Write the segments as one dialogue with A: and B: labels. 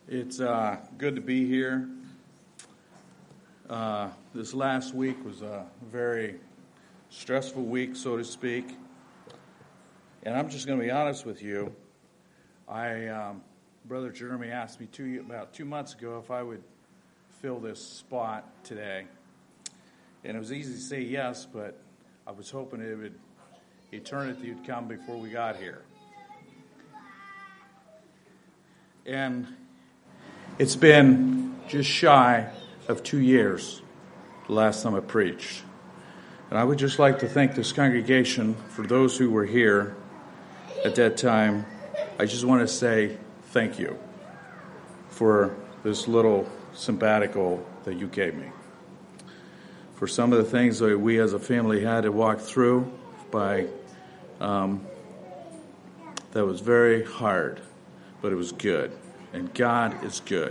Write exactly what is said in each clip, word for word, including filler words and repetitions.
A: It's uh, good to be here. Uh, this last week was a very stressful week, so to speak. And I'm just going to be honest with you. I, um, Brother Jeremy asked me two, about two months ago if I would fill this spot today. And it was easy to say yes, but I was hoping it would, eternity would come before we got here. And it's been just shy of two years the last time I preached. And I would just like to thank this congregation for those who were here at that time. I just want to say thank you for this little sabbatical that you gave me. For some of the things that we as a family had to walk through by, um, that was very hard, but it was good. And God is good.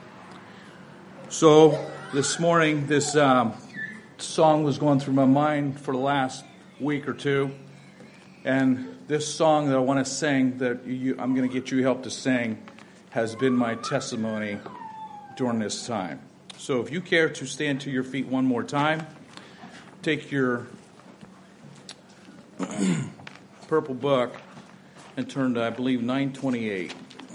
A: So this morning, this um, song was going through my mind for the last week or two. And this song that I want to sing, that you, I'm going to get you help to sing, has been my testimony during this time. So if you care to stand to your feet one more time, take your purple book and turn to, I believe, nine twenty-eight.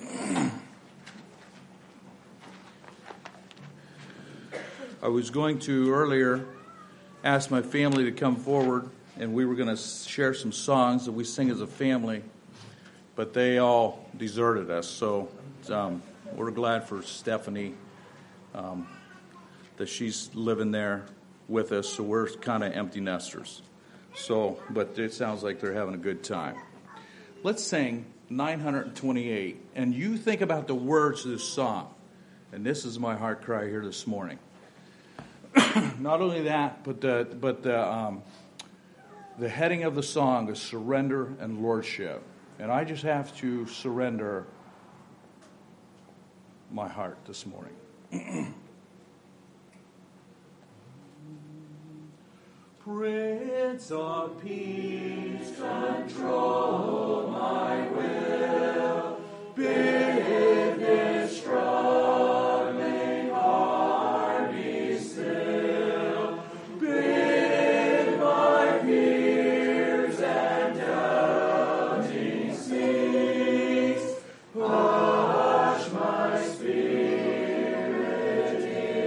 A: I was going to earlier ask my family to come forward, and we were going to share some songs that we sing as a family, but they all deserted us. So um, we're glad for Stephanie um, that she's living there with us. So we're kind of empty nesters. So, but it sounds like they're having a good time. Let's sing nine twenty-eight, and you think about the words of this song. And this is my heart cry here this morning. Not only that, but the but the um, the heading of the song is surrender and lordship, and I just have to surrender my heart this morning. Prince of Peace, control my will, bid this struggling heart be still, bid my fears and doubting cease, hush my spirit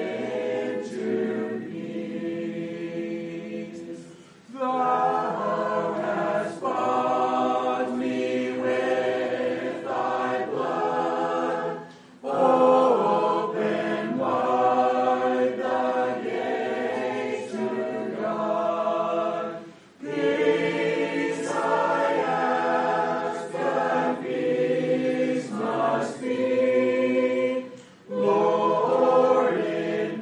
A: into peace. Thou hast bought me with thy blood. Open wide the gates to God. Peace I ask, but peace must be. Lord, in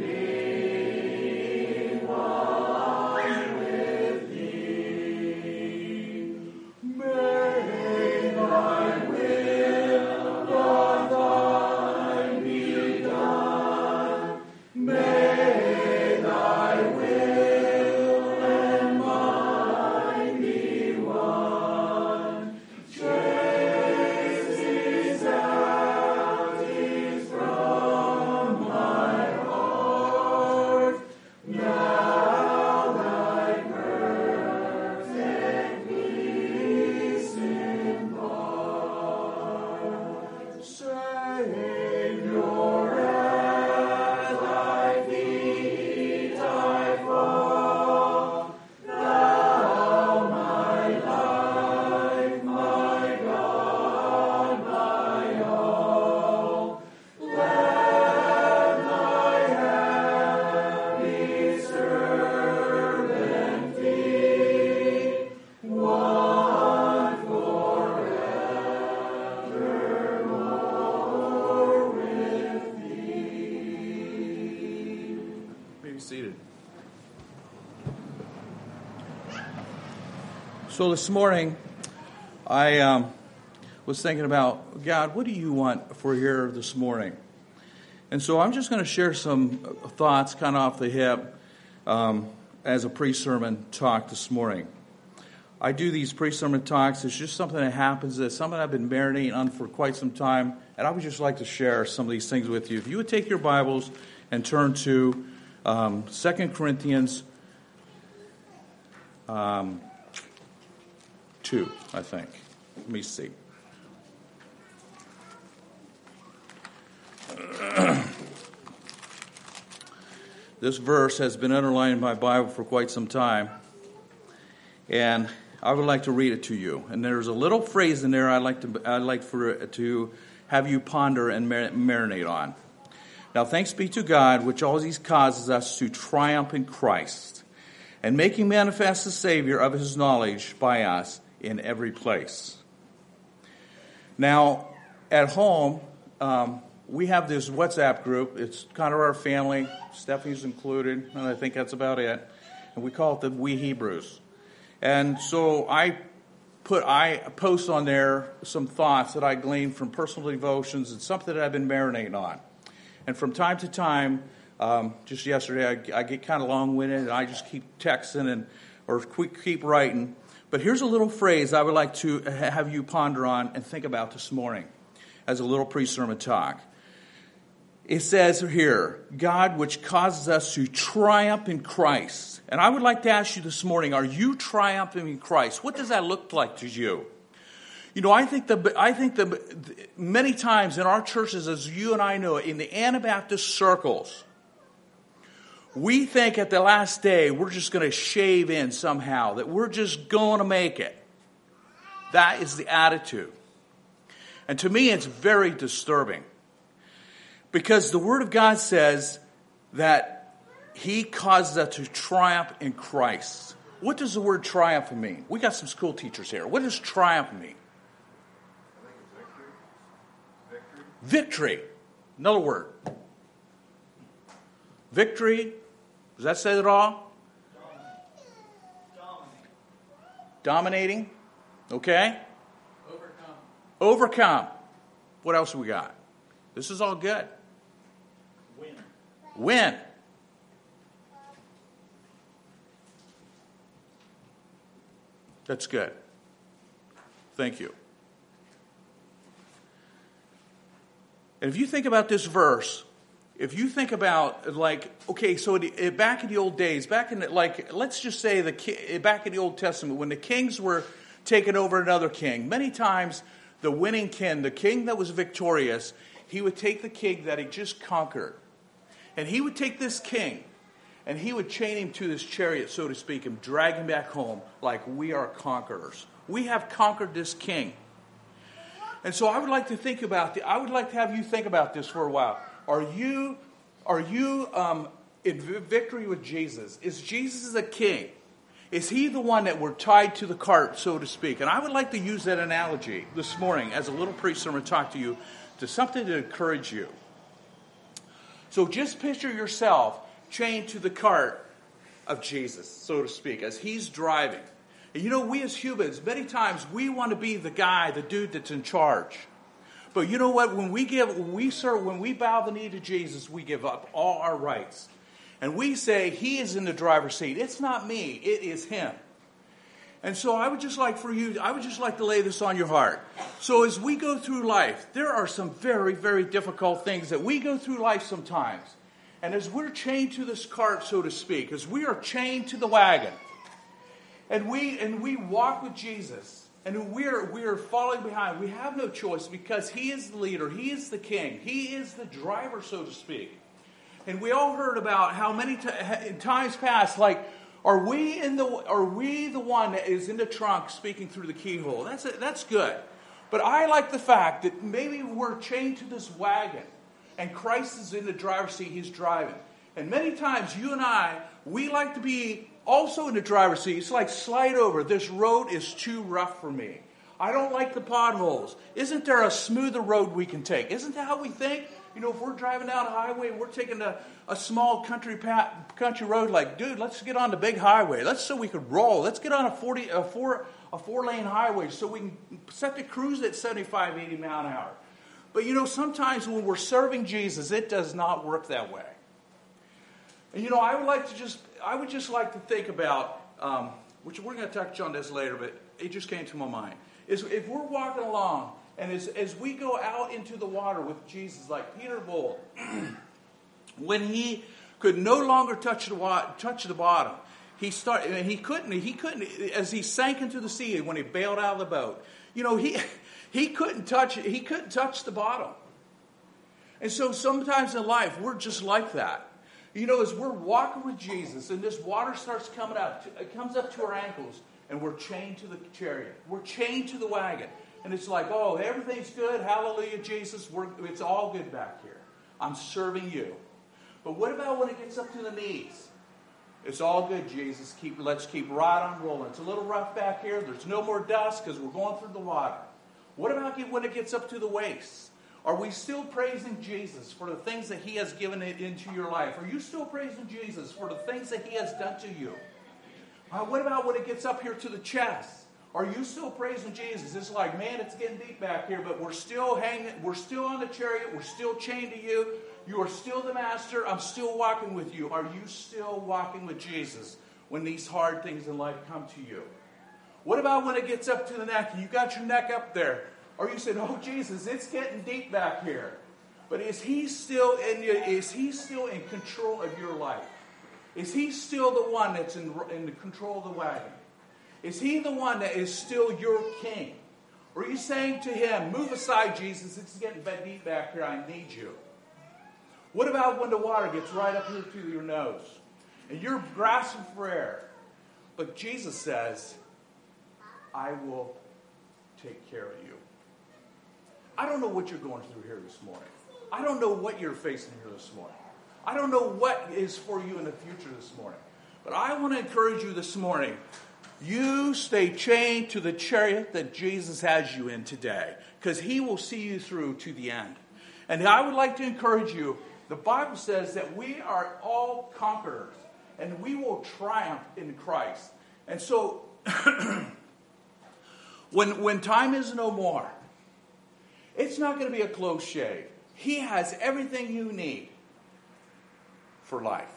A: me one with thee. May thy will of thine be done. May thy will and mine be one. Chase these anxieties from my heart. Now thy perfect peace impart. Savior, at thy feet I fall. Thou my life, my God, my all. Let thy happy servant be one forevermore with thee. Be seated. So this morning, I um, was thinking about, God, what do you want for here this morning? And so I'm just going to share some thoughts kind of off the hip um, as a pre-sermon talk this morning. I do these pre-sermon talks. It's just something that happens. It's something I've been marinating on for quite some time, And I would just like to share some of these things with you. If you would take your Bibles and turn to um, Second Corinthians um, two, I think. Let me see. This verse has been underlined in my Bible for quite some time, and I would like to read it to you. And there's a little phrase in there I'd like to I'd like for to have you ponder and marinate on. Now, thanks be to God, which always causes us to triumph in Christ, and making manifest the Savior of His knowledge by us in every place. Now, at home, um, we have this WhatsApp group. It's kind of our family. Stephanie's included, and I think that's about it. And we call it the We Hebrews. And so I put I post on there some thoughts that I gleaned from personal devotions and something that I've been marinating on. And from time to time, um, just yesterday, I, I get kind of long-winded, and I just keep texting and or keep writing. But here's a little phrase I would like to have you ponder on and think about this morning as a little pre-sermon talk. It says here, God, which causes us to triumph in Christ. And I would like to ask you this morning, are you triumphing in Christ? What does that look like to you? You know, I think the I think the many times in our churches, as you and I know, in the Anabaptist circles, we think at the last day we're just going to shave in somehow, that we're just going to make it. That is the attitude. And to me, it's very disturbing. Because the Word of God says that He causes us to triumph in Christ. What does the word triumph mean? We got some school teachers here. What does triumph mean?
B: I think it's victory.
A: Victory. Victory. Another word. Victory. Does that say it all?
B: Dominating.
A: Dominating. Okay.
B: Overcome.
A: Overcome. What else we got? This is all good.
B: Win.
A: Win. That's good. Thank you. And if you think about this verse, if you think about, like, okay, so it, back in the old days, back in the, like, let's just say the back in the Old Testament, when the kings were taking over another king, many times the winning king, the king that was victorious, he would take the king that he just conquered, and he would take this king, and he would chain him to this chariot, so to speak, and drag him back home like we are conquerors. We have conquered this king. And so I would like to think about the, I would like to have you think about this for a while. Are you, are you um, in victory with Jesus? Is Jesus the king? Is he the one that we're tied to the cart, so to speak? And I would like to use that analogy this morning as a little pre-sermon talk to you, to something to encourage you. So just picture yourself chained to the cart of Jesus, so to speak, as he's driving. And you know, we as humans, many times we want to be the guy, the dude that's in charge. But you know what? When we give, when we serve, when we bow the knee to Jesus, we give up all our rights. And we say, he is in the driver's seat. It's not me, it is him. And so I would just like for you, I would just like to lay this on your heart. So as we go through life, there are some very, very difficult things that we go through life sometimes. And as we're chained to this cart, so to speak, as we are chained to the wagon, and we and we walk with Jesus, and we're we're falling behind, we have no choice because he is the leader, he is the king, he is the driver, so to speak. And we all heard about how many t- in times past, like, Are we in the are we the one that is in the trunk speaking through the keyhole? That's it, that's good. But I like the fact that maybe we're chained to this wagon and Christ is in the driver's seat, he's driving. And many times you and I, we like to be also in the driver's seat. It's like, slide over. This road is too rough for me. I don't like the potholes. Isn't there a smoother road we can take? Isn't that how we think? You know, if we're driving down a highway and we're taking a, a small country path, country road, like, dude, let's get on the big highway. Let's so we could roll. Let's get on a forty a four a four lane highway so we can set the cruise at seventy-five, eighty mile an hour. But you know, sometimes when we're serving Jesus, it does not work that way. And you know, I would like to just I would just like to think about, um, which we're going to touch on this later, but it just came to my mind. Is if we're walking along And as, as we go out into the water with Jesus, like Peter Bold, when he could no longer touch the water, touch the bottom, he started. And he couldn't. He couldn't. As he sank into the sea, when he bailed out of the boat, you know, he he couldn't touch it. He couldn't touch the bottom. And so sometimes in life, we're just like that. You know, as we're walking with Jesus, and this water starts coming up, it comes up to our ankles, and we're chained to the chariot. We're chained to the wagon. And it's like, oh, everything's good. Hallelujah, Jesus. We're, it's all good back here. I'm serving you. But what about when it gets up to the knees? It's all good, Jesus. Keep, let's keep right on rolling. It's a little rough back here. There's no more dust because we're going through the water. What about when it gets up to the waist? Are we still praising Jesus for the things that he has given it into your life? Are you still praising Jesus for the things that he has done to you? Uh, what about when it gets up here to the chest? Are you still praising Jesus? It's like, man, it's getting deep back here, but we're still hanging, we're still on the chariot, we're still chained to you. You are still the master. I'm still walking with you. Are you still walking with Jesus when these hard things in life come to you? What about when it gets up to the neck and you got your neck up there? Or you said, oh, Jesus, it's getting deep back here. But is he still in you, is he still in control of your life? Is he still the one that's in, in control of the wagon? Is he the one that is still your king? Or are you saying to him, move aside, Jesus, it's getting deep back here, I need you? What about when the water gets right up here to your nose and you're grasping for air? But Jesus says, I will take care of you. I don't know what you're going through here this morning. I don't know what you're facing here this morning. I don't know what is for you in the future this morning. But I want to encourage you this morning. You stay chained to the chariot that Jesus has you in today, because he will see you through to the end. And I would like to encourage you. The Bible says that we are all conquerors, and we will triumph in Christ. And so, when, when time is no more, it's not going to be a close shave. He has everything you need for life.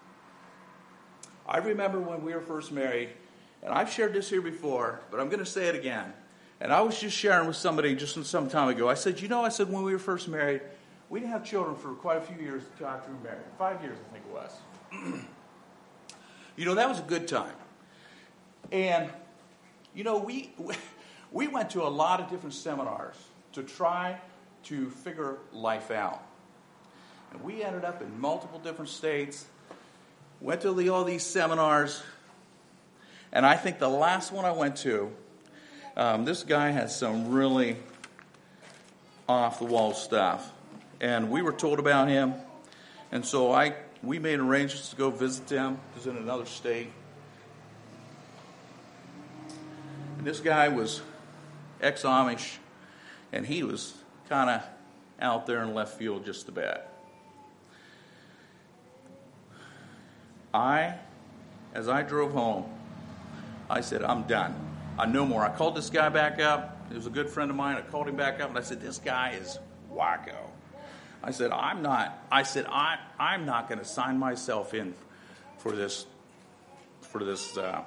A: I remember when we were first married, and I've shared this here before, but I'm going to say it again. And I was just sharing with somebody just some time ago. I said, you know, I said when we were first married, we didn't have children for quite a few years after we were married. Five years, I think it was. You know, that was a good time. And, you know, we we went to a lot of different seminars to try to figure life out. And we ended up in multiple different states, went to the, all these seminars. And I think the last one I went to, um, this guy has some really off-the-wall stuff. And we were told about him. And so I we made arrangements to go visit him. He was in another state. And this guy was ex-Amish. And he was kind of out there in left field just a bit. I, as I drove home, I said, I'm done. I'm no more. I called this guy back up. He was a good friend of mine. I called him back up and I said, this guy is wacko. I said, I'm not, I said, I, I'm not going to sign myself in for this, for this, uh,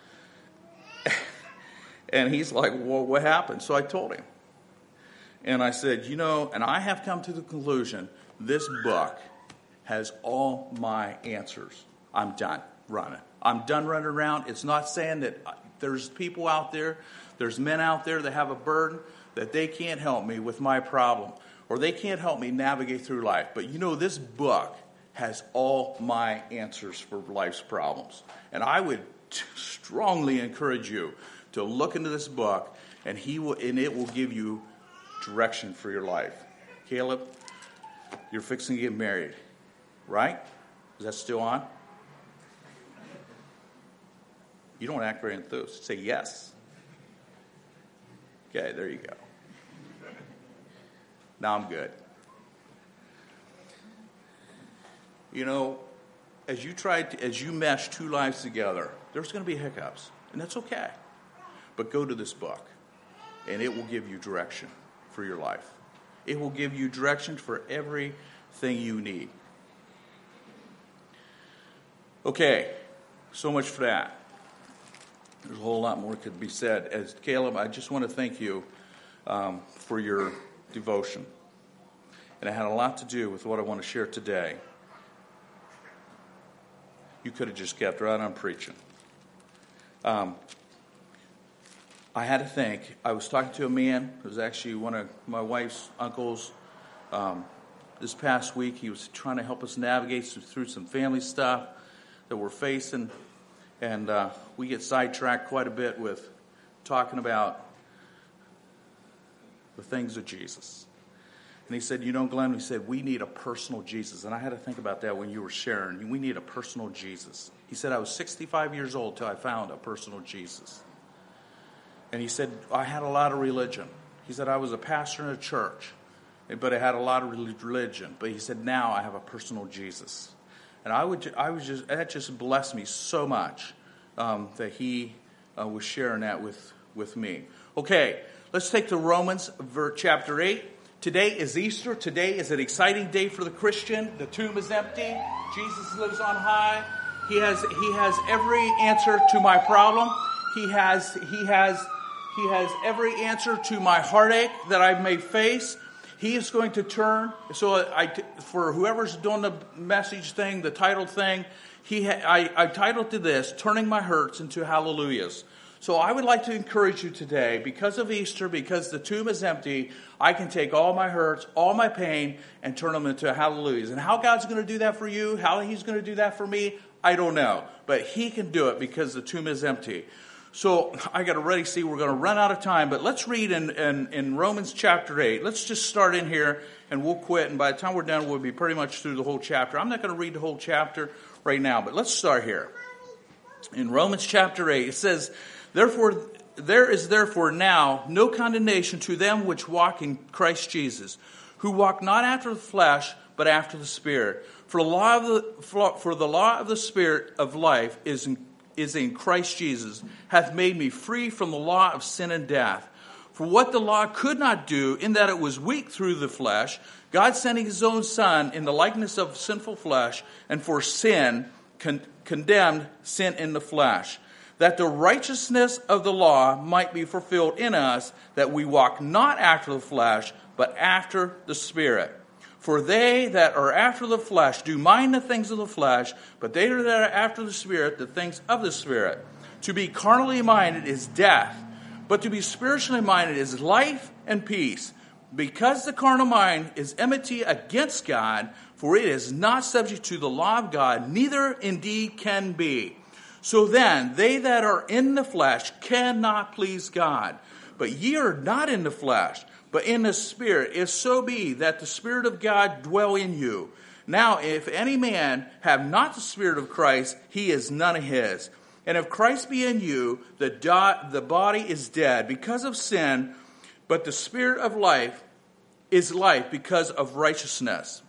A: and he's like, well, what happened? So I told him. And I said, you know, and I have come to the conclusion, this book has all my answers. I'm done running. I'm done running around. It's not saying that there's people out there, there's men out there that have a burden that they can't help me with my problem, or they can't help me navigate through life. But you know, this book has all my answers for life's problems. And I would t- strongly encourage you to look into this book, and he will, and it will give you direction for your life. Caleb, you're fixing to get married, right? Is that still on? You don't act very enthused. Say yes. Okay, there you go. Now I'm good. You know, as you try to, as you mesh two lives together, there's going to be hiccups, and that's okay. But go to this book, and it will give you direction for your life. It will give you direction for everything you need. Okay, so much for that. There's a whole lot more could be said. As Caleb, I just want to thank you um, for your devotion. And it had a lot to do with what I want to share today. You could have just kept right on preaching. Um, I had to think. I was talking to a man who was actually one of my wife's uncles. Um, this past week, he was trying to help us navigate through some family stuff that we're facing. And uh, we get sidetracked quite a bit with talking about the things of Jesus. And he said, you know, Glenn, he said, we need a personal Jesus. And I had to think about that when you were sharing. We need a personal Jesus. He said, I was sixty-five years old till I found a personal Jesus. And he said, I had a lot of religion. He said, I was a pastor in a church, but I had a lot of religion. But he said, now I have a personal Jesus. And I would, I was just, that just blessed me so much um, that he uh, was sharing that with, with me. Okay, let's take to Romans chapter eight. Today is Easter. Today is an exciting day for the Christian. The tomb is empty. Jesus lives on high. He has, he has every answer to my problem. He has, he has, he has every answer to my heartache that I may face. He is going to turn. So I, for whoever's doing the message thing, the title thing, he, I, I titled to this, Turning My Hurts into Hallelujahs. So I would like to encourage you today, because of Easter, because the tomb is empty, I can take all my hurts, all my pain, and turn them into hallelujahs. And how God's going to do that for you, how he's going to do that for me, I don't know. But he can do it because the tomb is empty. So I got to already see we're going to run out of time. But let's read in, in, in Romans chapter eight. Let's just start in here, and we'll quit. And by the time we're done, we'll be pretty much through the whole chapter. I'm not going to read the whole chapter right now, but let's start here. In Romans chapter eight, it says, Therefore, there is therefore now no condemnation to them which walk in Christ Jesus, who walk not after the flesh, but after the Spirit. For the law of the for the law of the Spirit of life is in, is in Christ Jesus, hath made me free from the law of sin and death. For what the law could not do, in that it was weak through the flesh, God sending his own Son in the likeness of sinful flesh, and for sin con- condemned sin in the flesh, that the righteousness of the law might be fulfilled in us, that we walk not after the flesh, but after the Spirit. For they that are after the flesh do mind the things of the flesh, but they that are after the Spirit, the things of the Spirit. To be carnally minded is death, but to be spiritually minded is life and peace. Because the carnal mind is enmity against God, for it is not subject to the law of God, neither indeed can be. So then, they that are in the flesh cannot please God. But ye are not in the flesh, but in the Spirit, if so be that the Spirit of God dwell in you. Now, if any man have not the Spirit of Christ, he is none of his. And if Christ be in you, the, do- the body is dead because of sin, but the Spirit of life is life because of righteousness.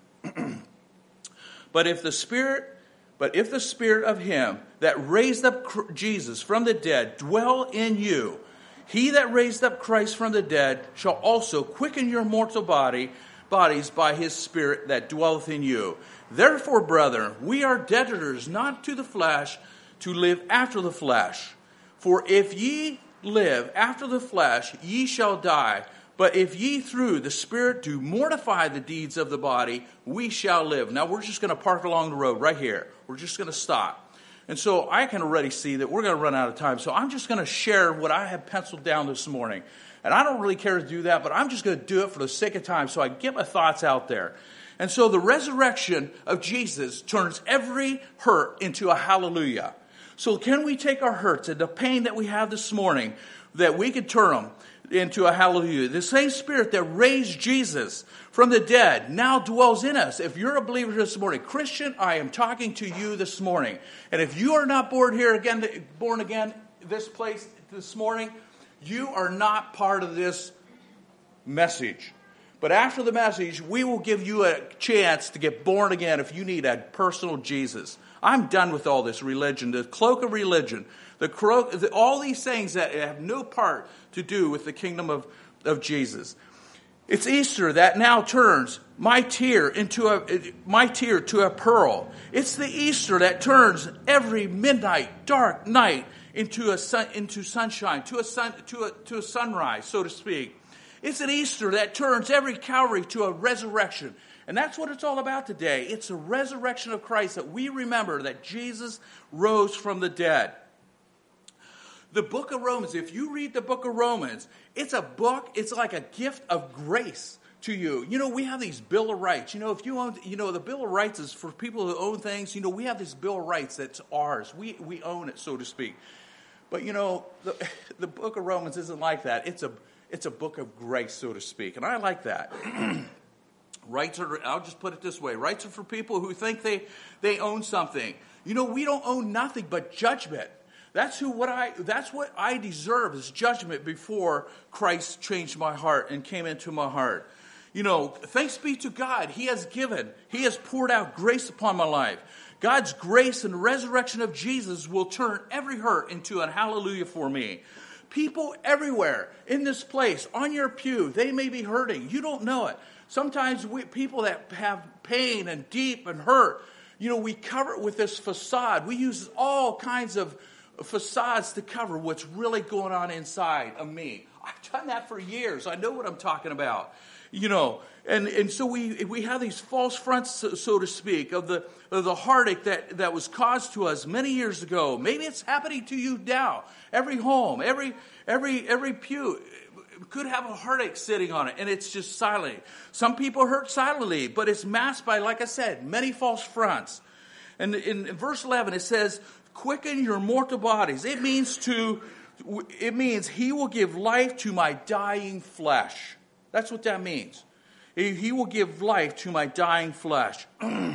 A: But if the Spirit But if the Spirit of him that raised up Jesus from the dead dwell in you, he that raised up Christ from the dead shall also quicken your mortal body, bodies by his Spirit that dwelleth in you. Therefore, brethren, we are debtors not to the flesh, to live after the flesh. For if ye live after the flesh, ye shall die. But if ye through the Spirit do mortify the deeds of the body, we shall live. Now we're just going to park along the road right here. We're just going to stop. And so I can already see that we're going to run out of time. So I'm just going to share what I have penciled down this morning. And I don't really care to do that, but I'm just going to do it for the sake of time so I get my thoughts out there. And so the resurrection of Jesus turns every hurt into a hallelujah. So can we take our hurts and the pain that we have this morning, that we could turn them into a hallelujah? The same Spirit that raised Jesus from the dead now dwells in us. If you're a believer this morning, Christian, I am talking to you this morning. And if you are not born here again, born again, this place this morning, you are not part of this message. But after the message, we will give you a chance to get born again if you need a personal Jesus. I'm done with all this religion, the cloak of religion, the cro- the, all these things that have no part to do with the kingdom of, of Jesus. It's Easter that now turns my tear into a my tear to a pearl. It's the Easter that turns every midnight, dark night into a sun, into sunshine, to a sun, to a to a sunrise, so to speak. It's an Easter that turns every Calvary to a resurrection. And that's what it's all about today. It's a resurrection of Christ, that we remember that Jesus rose from the dead. The book of Romans, if you read the book of Romans, it's a book, it's like a gift of grace to you. You know, we have these Bill of Rights. You know, if you own, you know, the Bill of Rights is for people who own things. You know, we have this Bill of Rights that's ours. We we own it, so to speak. But, you know, the, the book of Romans isn't like that. It's a it's a book of grace, so to speak. And I like that. Rights are, I'll just put it this way. Rights are for people who think they, they own something. You know, we don't own nothing but judgment. That's who what I that's what I deserve, is judgment, before Christ changed my heart and came into my heart. You know, thanks be to God. He has given, He has poured out grace upon my life. God's grace and resurrection of Jesus will turn every hurt into a hallelujah for me. People everywhere in this place, on your pew, they may be hurting. You don't know it. Sometimes we, people that have pain and deep and hurt, you know, we cover it with this facade. We use all kinds of facades to cover what's really going on inside of me. I've done that for years. I know what I'm talking about. You know, and, and so we we have these false fronts, so, so to speak, of the of the heartache that, that was caused to us many years ago. Maybe it's happening to you now. Every home, every every every pew could have a heartache sitting on it, and it's just silent. Some people hurt silently, but it's masked by, like I said, many false fronts. And in, in verse eleven, it says, "Quicken your mortal bodies." It means to, it means He will give life to my dying flesh. That's what that means. He will give life to my dying flesh.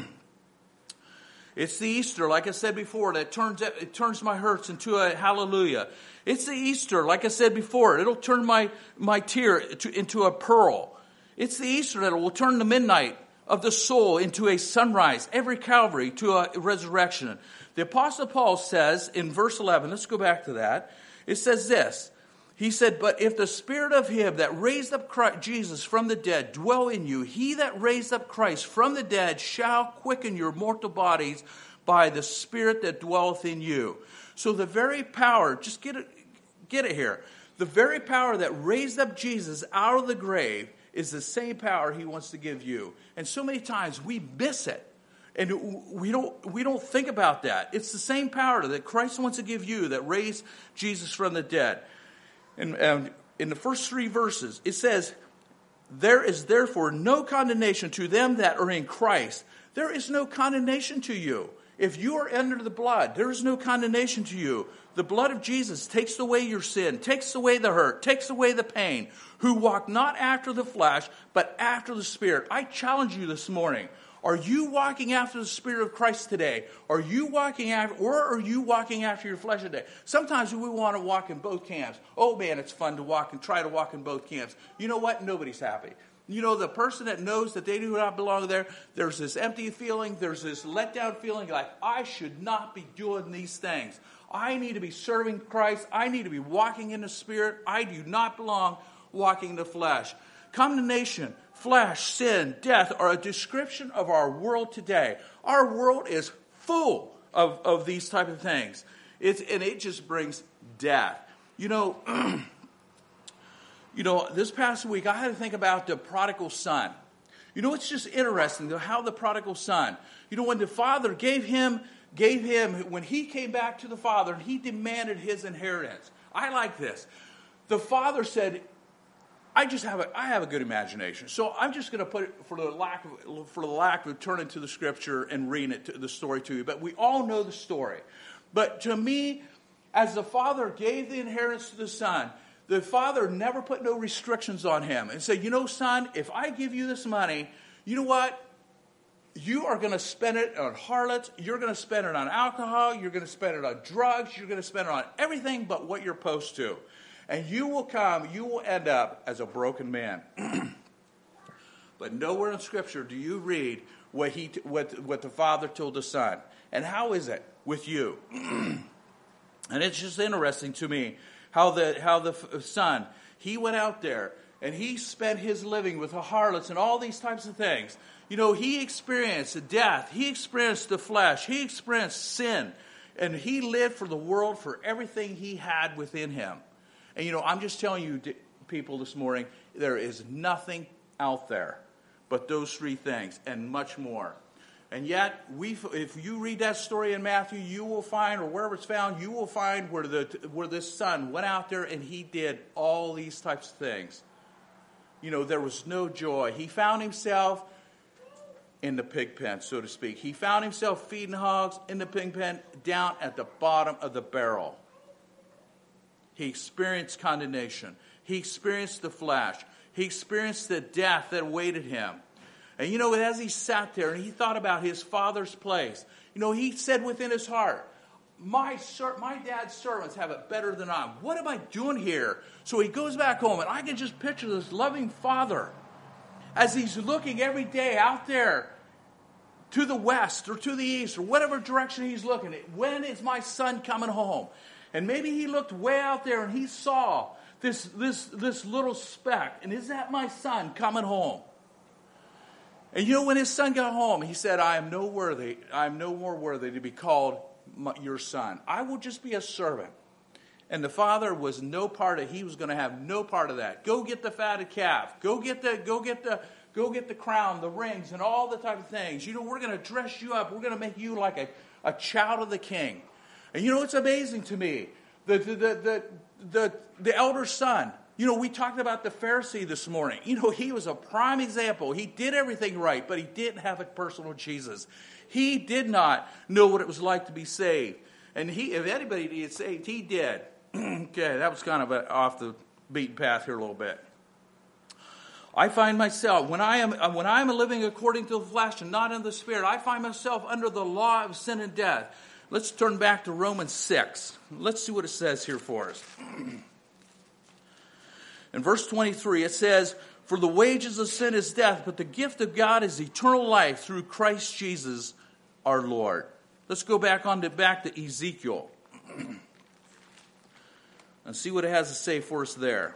A: It's the Easter, like I said before, that turns it turns my hurts into a hallelujah. It's the Easter, like I said before, it'll turn my, my tear to, into a pearl. It's the Easter that will turn the midnight of the soul into a sunrise, every Calvary to a resurrection. The Apostle Paul says in verse eleven, let's go back to that. It says this. He said, "But if the Spirit of Him that raised up Christ, Jesus from the dead dwell in you, He that raised up Christ from the dead shall quicken your mortal bodies by the Spirit that dwelleth in you." So the very power, just get it, get it here. The very power that raised up Jesus out of the grave is the same power He wants to give you. And so many times we miss it. And we don't we don't think about that. It's the same power that Christ wants to give you that raised Jesus from the dead. And, and in the first three verses, it says, "There is therefore no condemnation to them that are in Christ." There is no condemnation to you. If you are under the blood, there is no condemnation to you. The blood of Jesus takes away your sin, takes away the hurt, takes away the pain. Who walk not after the flesh, but after the Spirit. I challenge you this morning. Are you walking after the Spirit of Christ today? Are you walking after, or are you walking after your flesh today? Sometimes we want to walk in both camps. Oh man, it's fun to walk and try to walk in both camps. You know what? Nobody's happy. You know, the person that knows that they do not belong there, there's this empty feeling, there's this letdown feeling like, I should not be doing these things. I need to be serving Christ. I need to be walking in the Spirit. I do not belong walking in the flesh. Condemnation, flesh, sin, death are a description of our world today. Our world is full of, of these type of things. It's, and it just brings death. You know, you know, this past week I had to think about the prodigal son. You know, it's just interesting how the prodigal son, you know, when the father gave him, gave him, when he came back to the father and he demanded his inheritance. I like this. The father said, I just have a I have a good imagination, so I'm just going to put it for the lack of for the lack of turning to the scripture and reading it to, the story to you. But we all know the story. But to me, as the father gave the inheritance to the son, the father never put no restrictions on him and said, you know, son, if I give you this money, you know what? You are going to spend it on harlots. You're going to spend it on alcohol. You're going to spend it on drugs. You're going to spend it on everything but what you're supposed to. And you will come, you will end up as a broken man. But nowhere in Scripture do you read what he, what, what the father told the son. And how is it with you? And it's just interesting to me how the how the son, he went out there and he spent his living with the harlots and all these types of things. You know, he experienced death. He experienced the flesh. He experienced sin. And he lived for the world, for everything he had within him. And, you know, I'm just telling you, people, this morning, There is nothing out there but those three things and much more. And yet, we, if you read that story in Matthew, you will find, or wherever it's found, you will find where the where this son went out there and he did all these types of things. You know, there was no joy. He found himself in the pig pen, so to speak. He found himself feeding hogs in the pig pen down at the bottom of the barrel. He experienced condemnation. He experienced the flesh. He experienced the death that awaited him. And you know, as he sat there and he thought about his father's place, you know, he said within his heart, my ser- my dad's servants have it better than I. What am I doing here? So he goes back home, and I can just picture this loving father as he's looking every day out there to the west or to the east or whatever direction he's looking at. When is my son coming home? And maybe he looked way out there and he saw this, this, this little speck. And is that my son coming home? And you know, when his son got home, he said, I am no worthy, I am no more worthy to be called my, your son. I will just be a servant. And the father was no part of, he was going to have no part of that. Go get the fatted calf. Go get the, go get the, go get the crown, the rings, and all the type of things. You know, we're going to dress you up. We're going to make you like a, a child of the king. And you know, it's amazing to me. The, the, the, the, the, the elder son, you know, we talked about the Pharisee this morning. You know, he was a prime example. He did everything right, but he didn't have a personal Jesus. He did not know what it was like to be saved. And he, if anybody needed saved, he did. Okay, that was kind of a, off the beaten path here a little bit. I find myself, when I am when I am living according to the flesh and not in the spirit, I find myself under the law of sin and death. Let's turn back to Romans six. Let's see what it says here for us. In verse twenty-three, it says, for the wages of sin is death, but the gift of God is eternal life through Christ Jesus our Lord. Let's go back on to back to Ezekiel and see what it has to say for us there.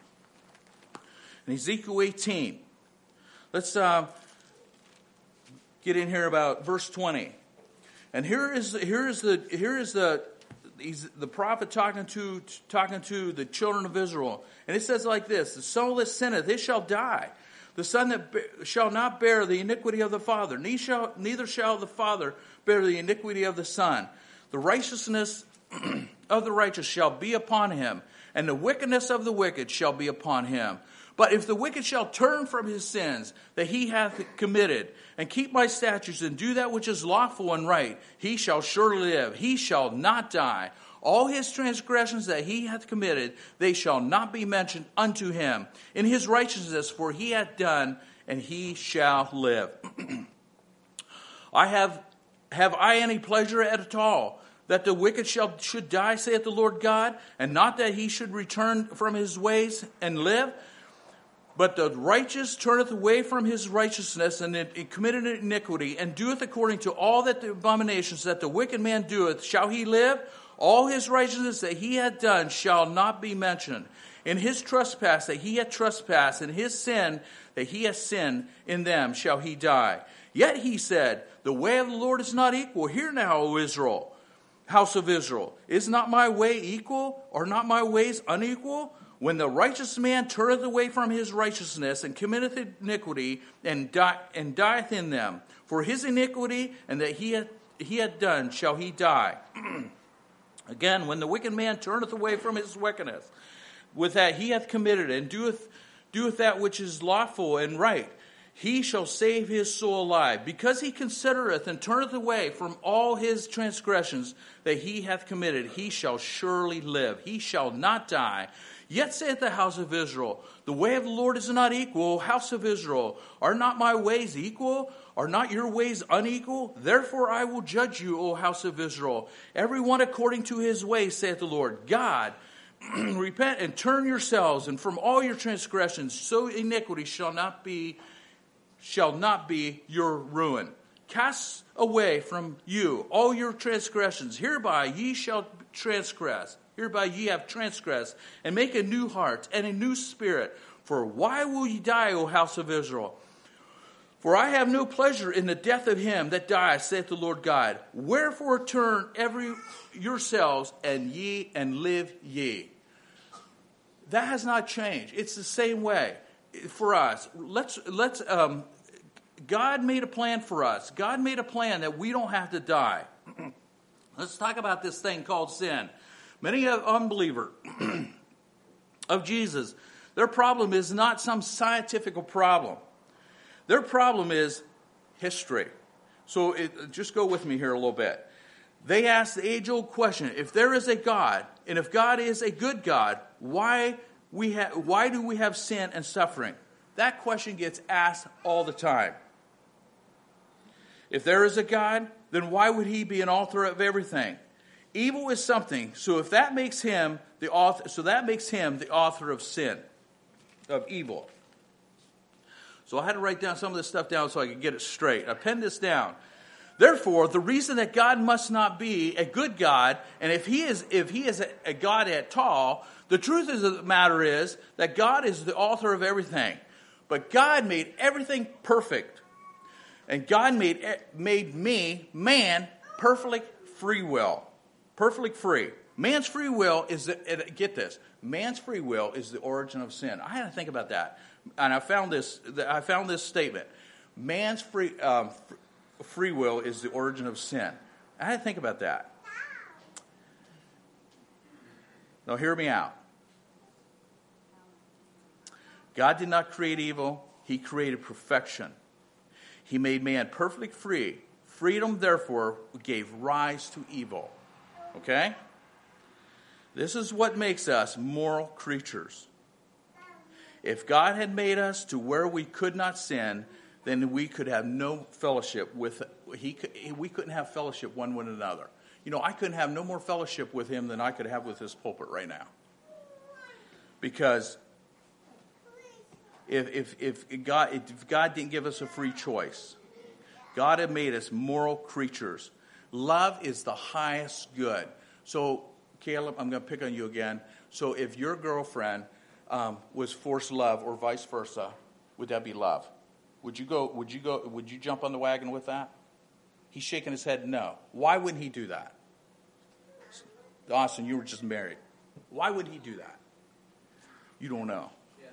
A: In Ezekiel eighteen, let's uh, get in here about verse twenty. And here is here is the here is the he's the prophet talking to talking to the children of Israel, and it says like this: the soul that sinneth, it shall die. The son that be, shall not bear the iniquity of the father, neither shall, neither shall the father bear the iniquity of the son. The righteousness of the righteous shall be upon him, and the wickedness of the wicked shall be upon him. But if the wicked shall turn from his sins that he hath committed, and keep my statutes, and do that which is lawful and right, he shall surely live, he shall not die. All his transgressions that he hath committed, they shall not be mentioned unto him. In his righteousness, for he hath done, and he shall live. I have, have I any pleasure at all, that the wicked shall should die, saith the Lord God, and not that he should return from his ways and live? But the righteous turneth away from his righteousness, and it committed iniquity, and doeth according to all that the abominations that the wicked man doeth. Shall he live? All his righteousness that he hath done shall not be mentioned. In his trespass that he hath trespassed, and his sin that he hath sinned, in them shall he die. Yet he said, the way of the Lord is not equal. Hear now, O Israel, house of Israel. Is not my way equal? Are not my ways unequal? When the righteous man turneth away from his righteousness, and committeth iniquity, and, die, and dieth in them, for his iniquity and that he hath, he hath done shall he die. Again, when the wicked man turneth away from his wickedness, with that he hath committed, and doeth, doeth that which is lawful and right, he shall save his soul alive, because he considereth and turneth away from all his transgressions that he hath committed. He shall surely live, he shall not die. Yet saith the house of Israel, the way of the Lord is not equal. House of Israel, are not my ways equal? Are not your ways unequal? Therefore I will judge you, O house of Israel, every one according to his ways, saith the Lord God. Repent and turn yourselves, and from all your transgressions, so iniquity shall not be, shall not be your ruin. Cast away from you all your transgressions. Hereby ye shall transgress. Hereby ye have transgressed, and make a new heart and a new spirit. For why will ye die, O house of Israel? For I have no pleasure in the death of him that dieth, saith the Lord God. Wherefore turn every yourselves, and ye and live ye. That has not changed. It's the same way. for us. Let's let's. Um, God made a plan for us. God made a plan that we don't have to die. Let's talk about this thing called sin. Many unbelievers of Jesus, their problem is not some scientific problem. Their problem is history. So it, just go with me here a little bit. They ask the age-old question: if there is a God, and if God is a good God, why we ha- why do we have sin and suffering? That question gets asked all the time. If there is a God, then why would he be an author of everything? Evil is something, so if that makes him the author, so that makes him the author of sin, of evil. So I had to write down some of this stuff down so I could get it straight. I penned this down. Therefore, the reason that God must not be a good God, and if he is if he is a, a God at all, the truth of the matter is that God is the author of everything. But God made everything perfect. And God made made me, man, perfectly free will. Perfectly free. Man's free will is, the, get this, man's free will is the origin of sin. I had to think about that. And I found this, I found this statement. Man's free, um, free will is the origin of sin. I had to think about that. Now hear me out. God did not create evil. He created perfection. He made man perfectly free. Freedom, therefore, gave rise to evil. Okay? This is what makes us moral creatures. If God had made us to where we could not sin, then we could have no fellowship with, he could, we couldn't have fellowship one with another. You know, I couldn't have no more fellowship with him than I could have with this pulpit right now. Because if, if, if, God, if God didn't give us a free choice, God had made us moral creatures. Love is the highest good. So, Caleb, I'm going to pick on you again. So if your girlfriend um, was forced love or vice versa, would that be love? Would you go, would you go, would you jump on the wagon with that? He's shaking his head no. Why wouldn't he do that? Austin, you were just married. Why would he do that? You don't know.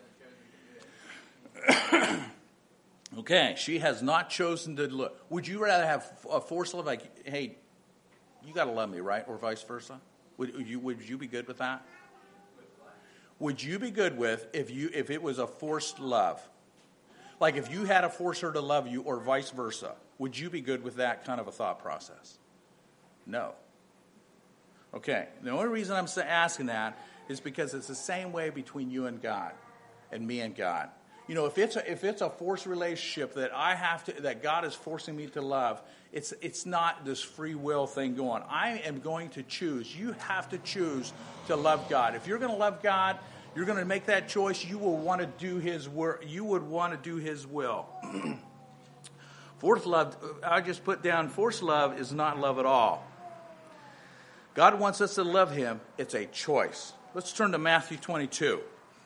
A: Okay, she has not chosen to look. Would you rather have a forced love like, hey, you got to love me, right? Or vice versa? Would you, would you be good with that? Would you be good with if you if it was a forced love? Like if you had to force her to love you or vice versa, would you be good with that kind of a thought process? No. Okay, the only reason I'm asking that is because it's the same way between you and God and me and God. You know, if it's a, if it's a forced relationship that I have to, that God is forcing me to love, it's it's not this free will thing going. I am going to choose. You have to choose to love God. If you're going to love God, you're going to make that choice. You will want to do His work. You would want to do His will. Fourth love, I just put down. Forced love is not love at all. God wants us to love Him. It's a choice. Let's turn to Matthew twenty-two.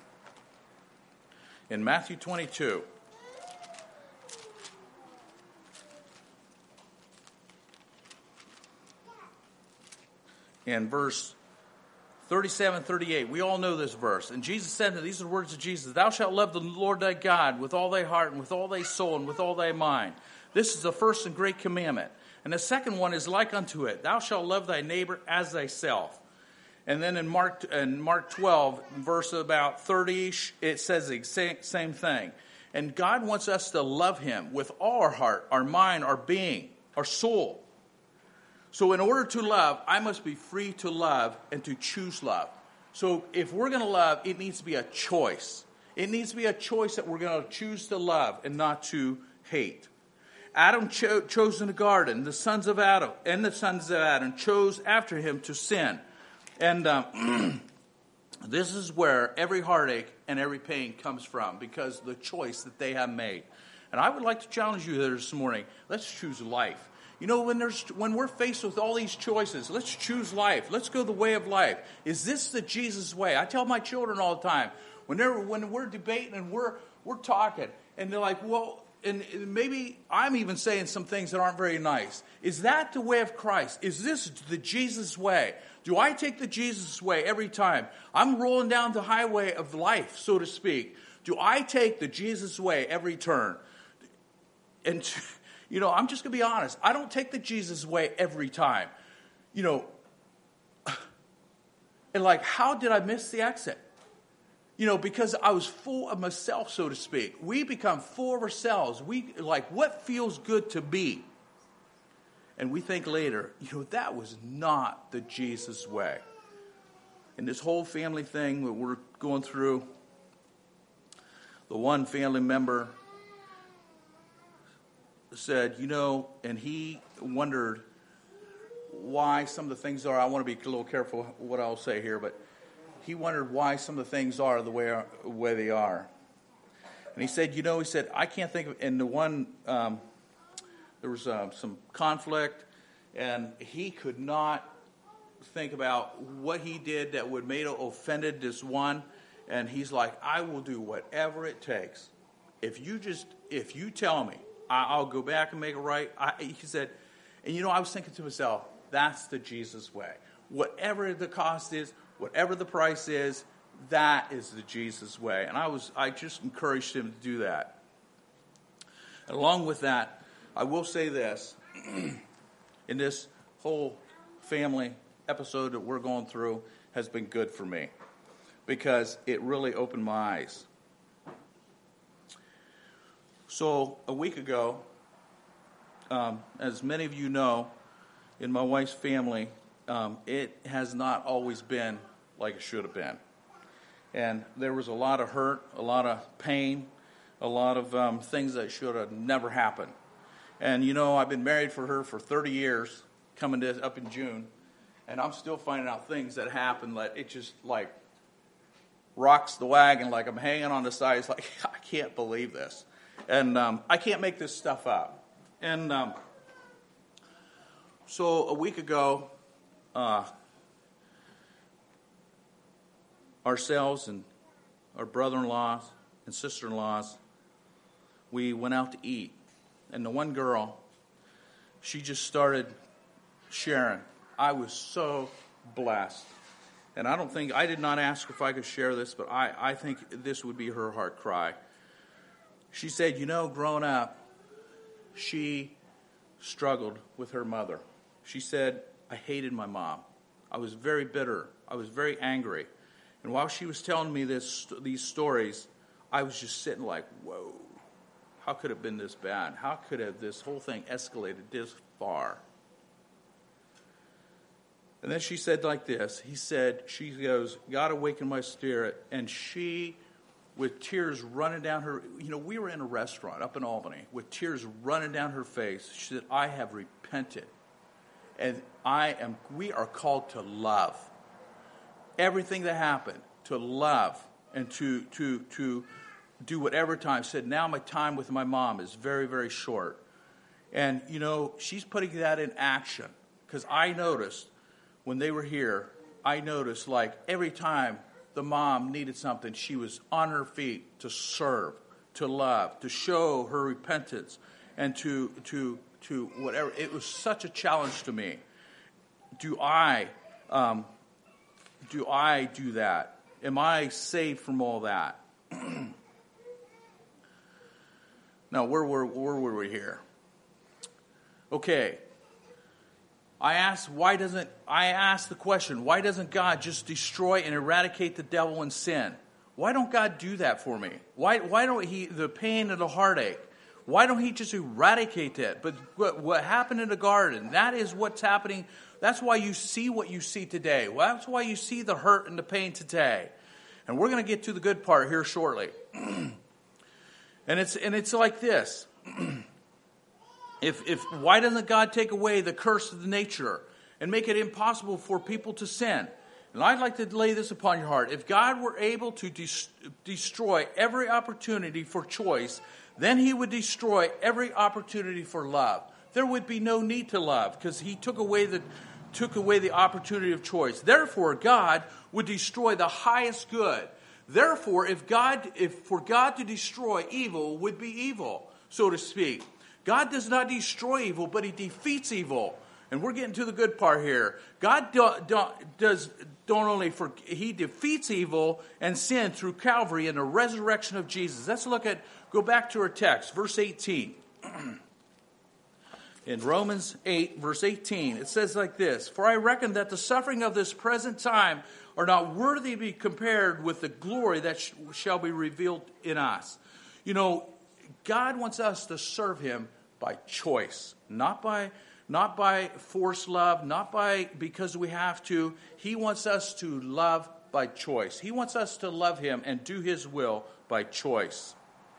A: In Matthew twenty-two, in verse thirty-seven, thirty-eight, we all know this verse. And Jesus said, and these are the words of Jesus, "Thou shalt love the Lord thy God with all thy heart and with all thy soul and with all thy mind. This is the first and great commandment. And the second one is like unto it. Thou shalt love thy neighbor as thyself." And then in Mark in Mark twelve, verse about thirty, it says the same, same thing. And God wants us to love Him with all our heart, our mind, our being, our soul. So in order to love, I must be free to love and to choose love. So if we're going to love, it needs to be a choice. It needs to be a choice that we're going to choose to love and not to hate. Adam cho- chose in the garden. The sons of Adam and the sons of Adam chose after him to sin. And um, this is where every heartache and every pain comes from, because the choice that they have made. And I would like to challenge you there this morning. Let's choose life. You know, when there's when we're faced with all these choices, let's choose life. Let's go the way of life. Is this the Jesus way? I tell my children all the time, whenever when we're debating and we're we're talking, and they're like, well, and maybe I'm even saying some things that aren't very nice. Is that the way of Christ? Is this the Jesus way? Do I take the Jesus way every time? I'm rolling down the highway of life, so to speak. Do I take the Jesus way every turn? And, you know, I'm just going to be honest. I don't take the Jesus way every time. You know, and like, how did I miss the exit? You know, because I was full of myself, so to speak. We become full of ourselves. We, like, what feels good to be? And we think later, you know, that was not the Jesus way. And this whole family thing that we're going through, the one family member said, you know, and he wondered why some of the things are, I want to be a little careful what I'll say here, but he wondered why some of the things are the way, way they are. And he said, you know, he said, I can't think of, and the one, um, there was uh, some conflict, and he could not think about what he did that would made offended this one. And he's like, I will do whatever it takes. If you just, if you tell me, I, I'll go back and make it right. I, he said, and you know, I was thinking to myself, that's the Jesus way. Whatever the cost is, whatever the price is, that is the Jesus way. And I was, I just encouraged him to do that. And along with that, I will say this, in this whole family episode that we're going through has been good for me, because it really opened my eyes. So a week ago, um, as many of you know, in my wife's family, um, it has not always been like it should have been. And there was a lot of hurt, a lot of pain, a lot of um, things that should have never happened. And, you know, I've been married for her for thirty years, coming to, up in June, and I'm still finding out things that happen that it just, like, rocks the wagon, like I'm hanging on the side. It's like, I can't believe this. And um, I can't make this stuff up. And um, so a week ago, uh, ourselves and our brother-in-laws and sister-in-laws, we went out to eat. And the one girl, she just started sharing. I was so blessed. And I don't think, I did not ask her if I could share this, but I, I think this would be her heart cry. She said, you know, growing up, she struggled with her mother. She said, I hated my mom. I was very bitter. I was very angry. And while she was telling me this, these stories, I was just sitting like, whoa, how could it have been this bad? How could have this whole thing escalated this far? And then she said like this. He said, she goes, God awakened my spirit. And she, with tears running down her, you know, we were in a restaurant up in Albany, with tears running down her face. She said, I have repented. And I am, we are called to love. Everything that happened, to love and to to to do whatever time. Said, now my time with my mom is very, very short. And, you know, she's putting that in action. Because I noticed when they were here, I noticed like every time the mom needed something, she was on her feet to serve, to love, to show her repentance, and to to to whatever. It was such a challenge to me. Do I um, do I do that? Am I saved from all that? Now, where were where were we here? Okay. I asked, why doesn't, I asked the question, why doesn't God just destroy and eradicate the devil and sin? Why don't God do that for me? Why, why don't he, the pain and the heartache, why don't he just eradicate that? But what, what happened in the garden, that is what's happening. That's why you see what you see today. Well, that's why you see the hurt and the pain today. And we're going to get to the good part here shortly. and it's, and it's like this. If if why doesn't God take away the curse of the nature and make it impossible for people to sin? And I'd like to lay this upon your heart. If God were able to des- destroy every opportunity for choice, then he would destroy every opportunity for love. There would be no need to love because he took away the took away the opportunity of choice. Therefore, God would destroy the highest good. Therefore, if God if for God to destroy evil would be evil, so to speak. God does not destroy evil, but he defeats evil. And we're getting to the good part here. God do, do, does don't only for he defeats evil and sin through Calvary and the resurrection of Jesus. Let's look at go back to our text, verse eighteen. In Romans eight, verse eighteen, it says like this: "For I reckon that the suffering of this present time are not worthy to be compared with the glory that sh- shall be revealed in us." You know, God wants us to serve him by choice, not by not by forced love, not by because we have to. He wants us to love by choice. He wants us to love him and do his will by choice.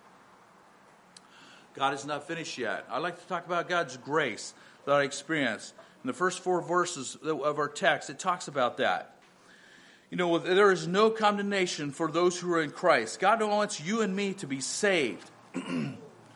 A: God is not finished yet. I like to talk about God's grace that I experienced. In the first four verses of our text, it talks about that. You know, there is no condemnation for those who are in Christ. God wants you and me to be saved. And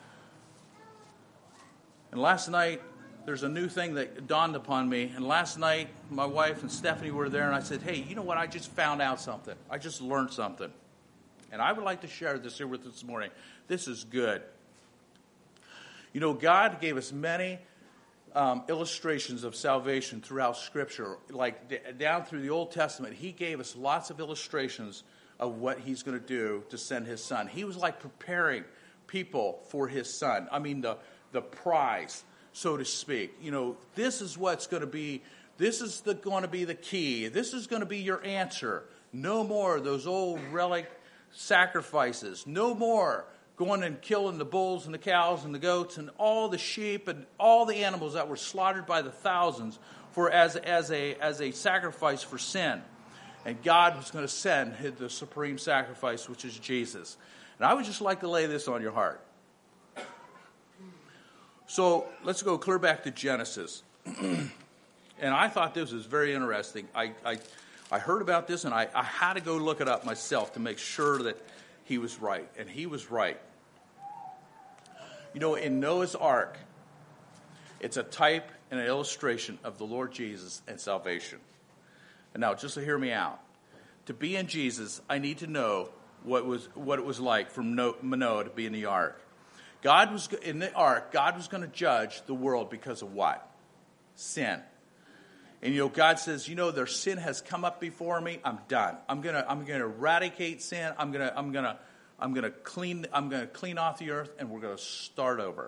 A: last night, there's a new thing that dawned upon me. And last night, my wife and Stephanie were there, and I said, "Hey, you know what? I just found out something. I just learned something. And I would like to share this here with you this morning. This is good." You know, God gave us many um, illustrations of salvation throughout Scripture. Like d- down through the Old Testament, he gave us lots of illustrations of what he's going to do to send his son. He was like preparing people for his son. I mean, the, the prize, so to speak. You know, this is what's going to be, this is the, going to be the key. This is going to be your answer. No more of those old relic sacrifices. No more going and killing the bulls and the cows and the goats and all the sheep and all the animals that were slaughtered by the thousands for as, as, a, as a sacrifice for sin. And God was going to send the supreme sacrifice, which is Jesus. And I would just like to lay this on your heart. So let's go clear back to Genesis. And I thought this was very interesting. I, I, I heard about this, and I, I had to go look it up myself to make sure that he was right. And he was right. You know, in Noah's Ark, it's a type and an illustration of the Lord Jesus and salvation. And now, just to hear me out. To be in Jesus, I need to know what was what it was like for Noah to be in the ark. God was in the ark. God was going to judge the world because of what? Sin. And you know, God says, you know, their sin has come up before me. I'm done. I'm gonna I'm gonna eradicate sin. I'm gonna I'm gonna I'm gonna clean I'm gonna clean off the earth, and we're gonna start over.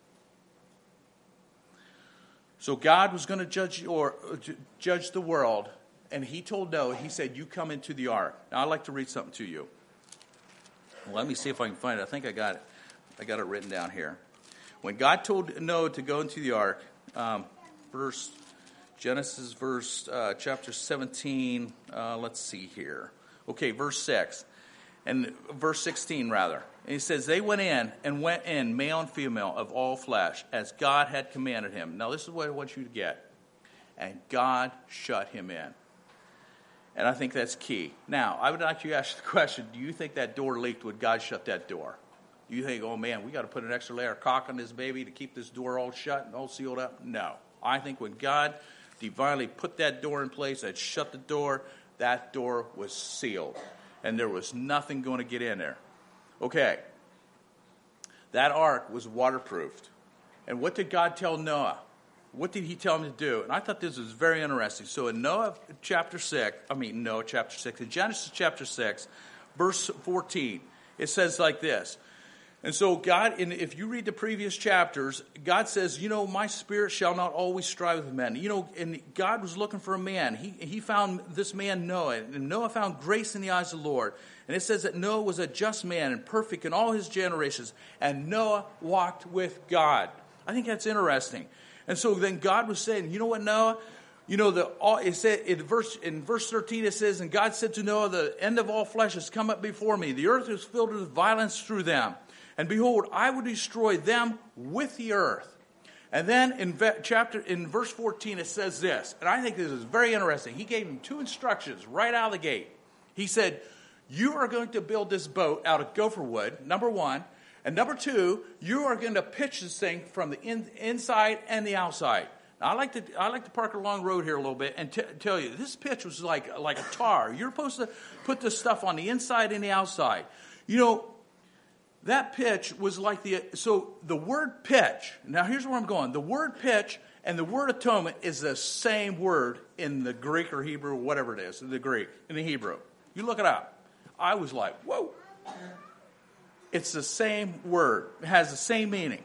A: So God was going to judge or uh, judge the world, and he told Noah, he said, "You come into the ark." Now I'd like to read something to you. Well, let me see if I can find it. I think I got it. I got it written down here. When God told Noah to go into the ark, um, verse Genesis, verse uh, chapter seventeen. Uh, let's see here. Okay, verse six, and verse sixteen rather. And he says, "They went in and went in, male and female of all flesh, as God had commanded him." Now this is what I want you to get. And God shut him in. And I think that's key. Now, I would like to ask the question, do you think that door leaked when God shut that door? Do you think, oh man, we got to put an extra layer of caulk on this baby to keep this door all shut and all sealed up? No. I think when God divinely put that door in place, that shut the door, that door was sealed. And there was nothing going to get in there. Okay. That ark was waterproofed. And what did God tell Noah? What did he tell him to do? And I thought this was very interesting. So in Noah chapter six, I mean Noah chapter six, in Genesis chapter six, verse fourteen, it says like this. And so God, and if you read the previous chapters, God says, you know, my spirit shall not always strive with men. You know, and God was looking for a man. He he found this man Noah, and Noah found grace in the eyes of the Lord. And it says that Noah was a just man and perfect in all his generations, and Noah walked with God. I think that's interesting. And so then God was saying, you know what, Noah? You know, the all, it said in verse in verse thirteen it says, and God said to Noah, the end of all flesh has come up before me. The earth is filled with violence through them. And behold, I will destroy them with the earth. And then in ve- chapter in verse fourteen it says this, and I think this is very interesting. He gave him two instructions right out of the gate. He said, you are going to build this boat out of gopher wood, number one. And number two, you are going to pitch this thing from the in, inside and the outside. Now, I like to I like to park along the road here a little bit and t- tell you, this pitch was like, like a tar. You're supposed to put this stuff on the inside and the outside. You know, that pitch was like the, so the word pitch, now here's where I'm going. The word pitch And the word atonement is the same word in the Greek or Hebrew, whatever it is, in the Greek, in the Hebrew. You look it up. I was like, whoa. It's the same word. It has the same meaning.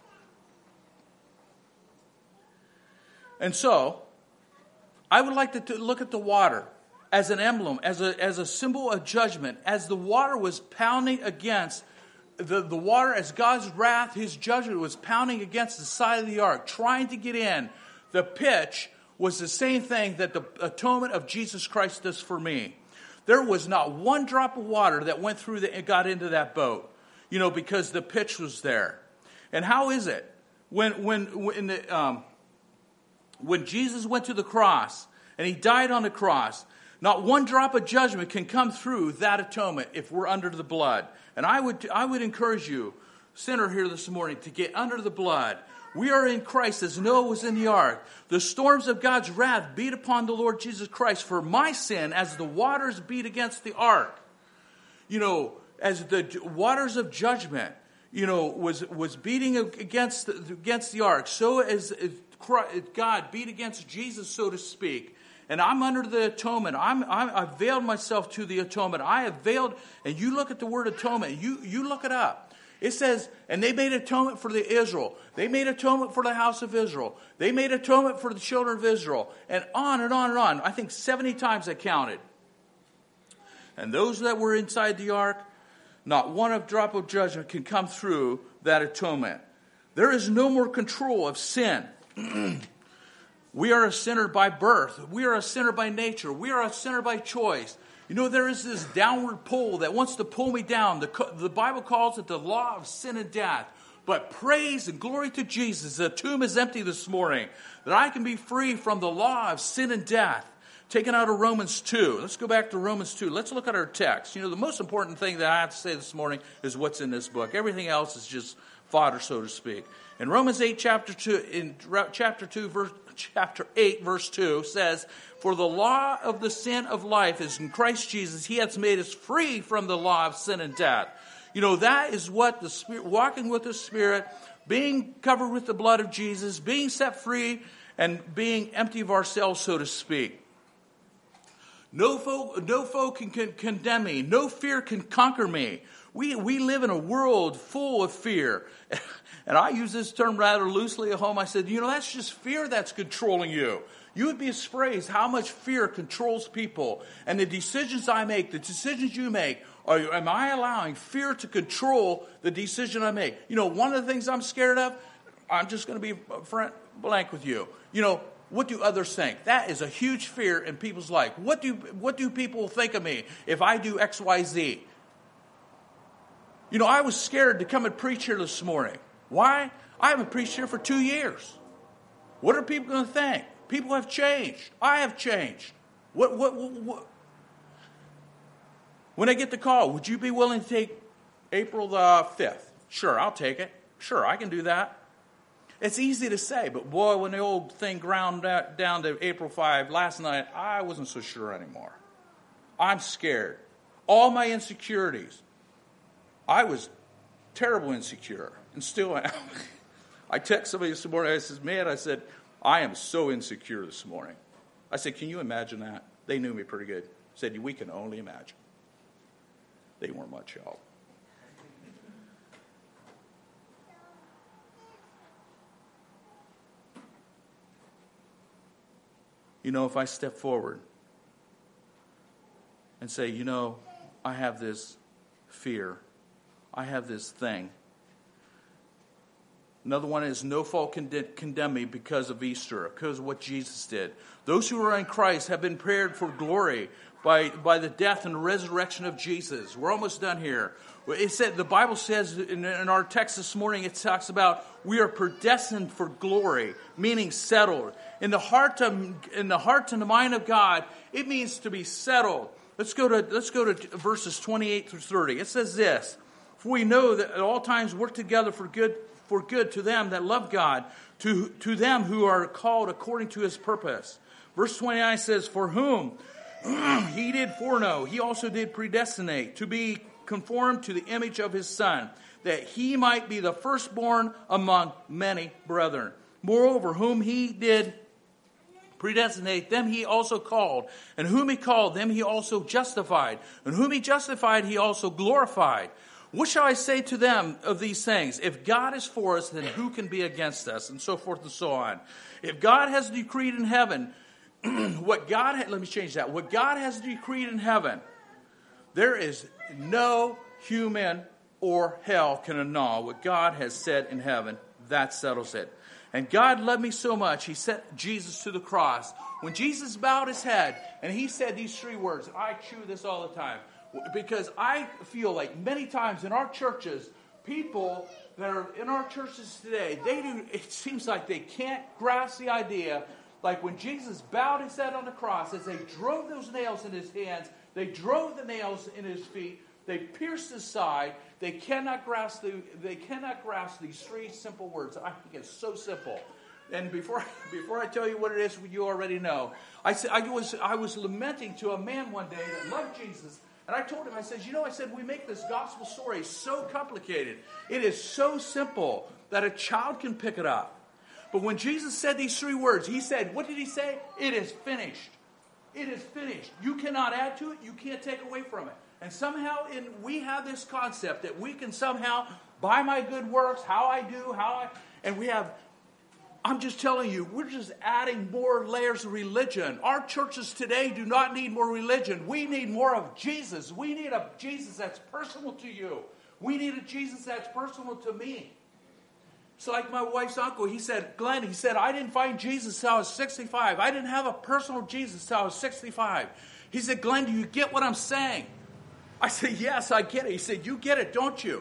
A: And so, I would like to t- look at the water as an emblem, as a, as a symbol of judgment. As the water was pounding against, the, the water, as God's wrath, his judgment was pounding against the side of the ark, trying to get in, the pitch was the same thing that the atonement of Jesus Christ does for me. There was not one drop of water that went through the, and got into that boat, you know, because the pitch was there. And how is it? When, when, when the... Um, When Jesus went to the cross and he died on the cross, not one drop of judgment can come through that atonement if we're under the blood. And I would I would encourage you, sinner here this morning, to get under the blood. We are in Christ as Noah was in the ark. The storms of God's wrath beat upon the Lord Jesus Christ for my sin as the waters beat against the ark. You know, as the waters of judgment, you know, was was beating against the, against the ark, so as God beat against Jesus, so to speak. And I'm under the atonement. I'm, I'm, I've veiled myself to the atonement. I have veiled, and you look at the word atonement. You, you look it up. It says, and they made atonement for the Israel. They made atonement for the house of Israel. They made atonement for the children of Israel. And on and on and on. I think seventy times I counted. And those that were inside the ark, not one of drop of judgment can come through that atonement. There is no more control of sin. We are a sinner by birth. We are a sinner by nature. We are a sinner by choice. You know, there is this downward pull that wants to pull me down. The, the Bible calls it the law of sin and death. But praise and glory to Jesus. The tomb is empty this morning. That I can be free from the law of sin and death. Taken out of Romans two. Let's go back to Romans two. Let's look at our text. You know, the most important thing that I have to say this morning is what's in this book. Everything else is just fodder, so to speak. In Romans eight, chapter two, in chapter two, verse, chapter eight, verse two says, "For the law of the sin of life is in Christ Jesus. He has made us free from the law of sin and death." You know, that is what the Spirit, walking with the Spirit, being covered with the blood of Jesus, being set free, and being empty of ourselves, so to speak. No foe, no foe can, can condemn me. No fear can conquer me. We, we live in a world full of fear. And I use this term rather loosely at home. I said, you know, that's just fear that's controlling you. You would be surprised how much fear controls people. And the decisions I make, the decisions you make, are, am I allowing fear to control the decision I make? You know, one of the things I'm scared of, I'm just going to be frank blank with you. You know, what do others think? That is a huge fear in people's life. What do, what do people think of me if I do X, Y, Z? You know, I was scared to come and preach here this morning. Why? I haven't preached here for two years. What are people going to think? People have changed. I have changed. What, what, what, what? When I get the call, would you be willing to take April the fifth? Sure, I'll take it. Sure, I can do that. It's easy to say, but boy, when the old thing ground down to April fifth last night, I wasn't so sure anymore. I'm scared. All my insecurities. I was terrible insecure, and still am. I text somebody this morning, I said, man, I said, I am so insecure this morning. I said, can you imagine that? They knew me pretty good. I said, we can only imagine. They weren't much help. You know, if I step forward and say, you know, I have this fear, I have this thing. Another one is no fault can condemn me because of Easter, because of what Jesus did. Those who are in Christ have been prepared for glory by, by the death and resurrection of Jesus. We're almost done here. It said, the Bible says in, in our text this morning, it talks about we are predestined for glory, meaning settled. In the heart of, in the heart and the mind of God, it means to be settled. Let's go to let's go to verses twenty-eight through thirty. It says this: "For we know that at all times work together for good for good to them that love God, to to them who are called according to His purpose." Verse twenty-nine says, "For whom He did foreknow, He also did predestinate to be conformed to the image of His Son, that He might be the firstborn among many brethren." Moreover, whom he did predestinate, them he also called. And whom he called, them he also justified. And whom he justified, he also glorified. What shall I say to them of these things? If God is for us, then who can be against us? And so forth and so on. If God has decreed in heaven, what God, ha- let me change that. What God has decreed in heaven, there is no human or hell can annul what God has said in heaven. That settles it. And God loved me so much, he sent Jesus to the cross. When Jesus bowed his head and he said these three words, I chew this all the time, because I feel like many times in our churches, people that are in our churches today, they do. It seems like they can't grasp the idea. Like when Jesus bowed his head on the cross, as they drove those nails in his hands, they drove the nails in his feet, they pierced his side. They cannot grasp the. They cannot grasp these three simple words. I think it's so simple. And before before I tell you what it is, you already know. I said I was I was lamenting to a man one day that loved Jesus. And I told him, I said, you know, I said, we make this gospel story so complicated. It is so simple that a child can pick it up. But when Jesus said these three words, he said, what did he say? It is finished. It is finished. You cannot add to it. You can't take away from it. And somehow in, we have this concept that we can somehow, by my good works, how I do, how I, and we have, I'm just telling you, we're just adding more layers of religion. Our churches today do not need more religion. We need more of Jesus. We need a Jesus that's personal to you. We need a Jesus that's personal to me. It's like my wife's uncle. He said, Glenn, he said, I didn't find Jesus till I was sixty-five. I didn't have a personal Jesus till I was sixty-five. He said, Glenn, do you get what I'm saying? I said, yes, I get it. He said, you get it, don't you?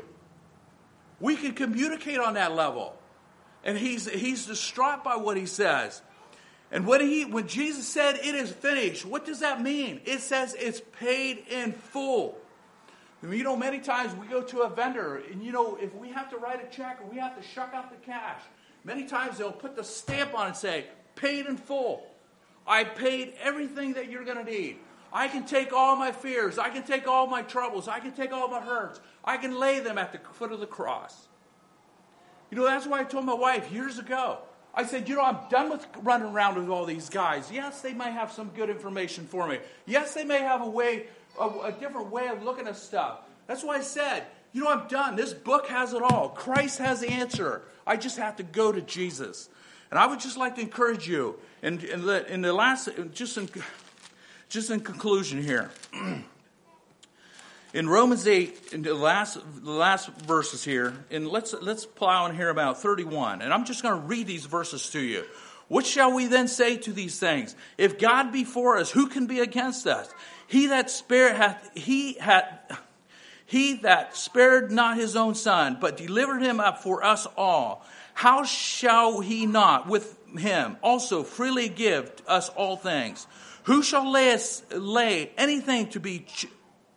A: We can communicate on that level. And he's he's distraught by what he says. And when he when Jesus said it is finished, what does that mean? It says it's paid in full. I mean, you know, many times we go to a vendor, and you know, if we have to write a check or we have to shuck out the cash, many times they'll put the stamp on and say, paid in full. I paid everything that you're going to need. I can take all my fears. I can take all my troubles. I can take all my hurts. I can lay them at the foot of the cross. You know, that's why I told my wife years ago. I said, you know, I'm done with running around with all these guys. Yes, they may have some good information for me. Yes, they may have a way, a, a different way of looking at stuff. That's why I said, you know, I'm done. This book has it all. Christ has the answer. I just have to go to Jesus. And I would just like to encourage you, in, in, the, in the last, just in, just in conclusion here. In Romans eight, in the last the last verses here, and let's let's plow in here about thirty-one. And I'm just going to read these verses to you. What shall we then say to these things? If God be for us, who can be against us? He that spared hath he had he that spared not his own son, but delivered him up for us all. How shall he not with him also freely give us all things? Who shall lay us lay anything to be ch-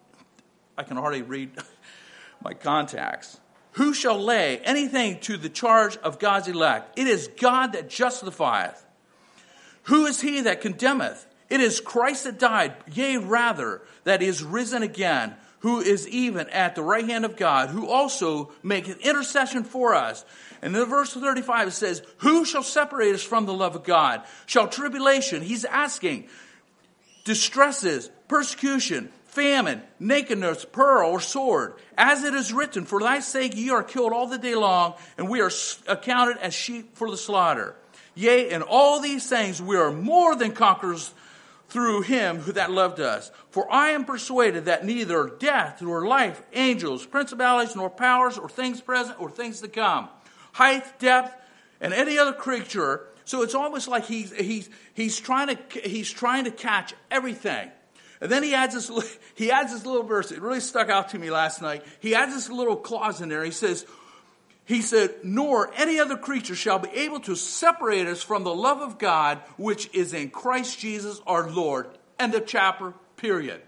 A: I can hardly read my contacts. Who shall lay anything to the charge of God's elect? It is God that justifieth. Who is he that condemneth? It is Christ that died, yea, rather, that is risen again, who is even at the right hand of God, who also maketh intercession for us. And in verse thirty-five it says, who shall separate us from the love of God? Shall tribulation, he's asking, distresses, persecution, famine, nakedness, peril, or sword. As it is written, for thy sake ye are killed all the day long, and we are accounted as sheep for the slaughter. Yea, in all these things we are more than conquerors through him who that loved us. For I am persuaded that neither death nor life, angels, principalities, nor powers, or things present, or things to come, height, depth, and any other creature. So it's almost like he's he's he's trying to he's trying to catch everything. And then he adds this, he adds this little verse. It really stuck out to me last night. He adds this little clause in there. He says, he said, nor any other creature shall be able to separate us from the love of God, which is in Christ Jesus our Lord. End of chapter, period.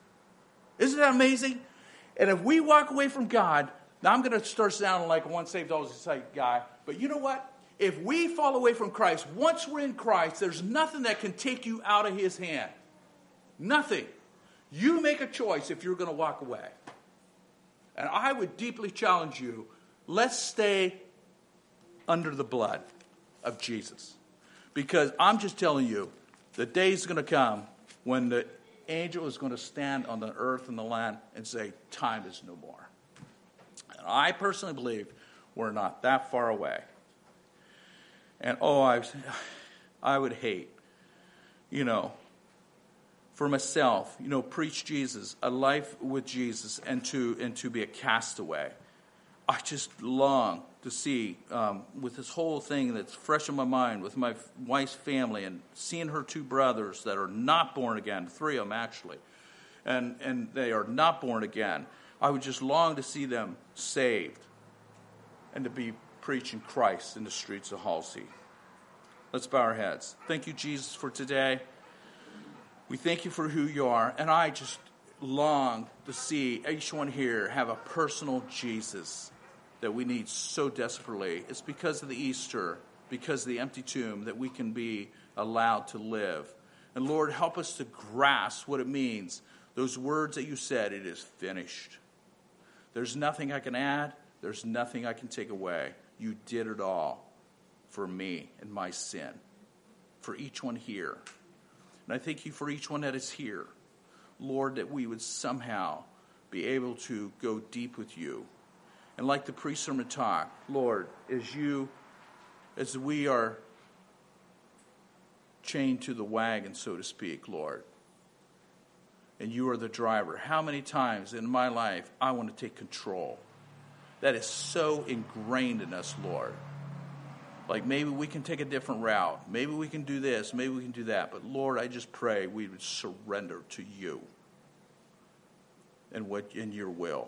A: Isn't that amazing? And if we walk away from God, now I'm going to start sounding like a once saved, always saved guy. But you know what? If we fall away from Christ, once we're in Christ, there's nothing that can take you out of his hand. Nothing. You make a choice if you're going to walk away. And I would deeply challenge you, let's stay under the blood. of Jesus. Because I'm just telling you, the day's going to come when the angel is going to stand on the earth and the land and say, time is no more. And I personally believe we're not that far away. And oh, I, I would hate, you know, for myself, you know, preach Jesus, a life with Jesus, and to and to be a castaway. I just long to see, um, with this whole thing that's fresh in my mind, with my wife's family, and seeing her two brothers that are not born again, three of them actually, and, and they are not born again. I would just long to see them saved and to be preaching Christ in the streets of Halsey. Let's bow our heads. Thank you, Jesus, for today. We thank you for who you are, and I just long to see each one here have a personal Jesus that we need so desperately. It's because of the Easter, because of the empty tomb, that we can be allowed to live. And Lord, help us to grasp what it means. Those words that you said, it is finished. There's nothing I can add. There's nothing I can take away. You did it all for me and my sin, for each one here. And I thank you for each one that is here. Lord, that we would somehow be able to go deep with you. And like the pre-sermon talk, Lord, as you, as we are chained to the wagon, so to speak, Lord, and you are the driver, how many times in my life I want to take control? That is so ingrained in us, Lord. Like maybe we can take a different route. Maybe we can do this. Maybe we can do that. But Lord, I just pray we would surrender to you and what in your will.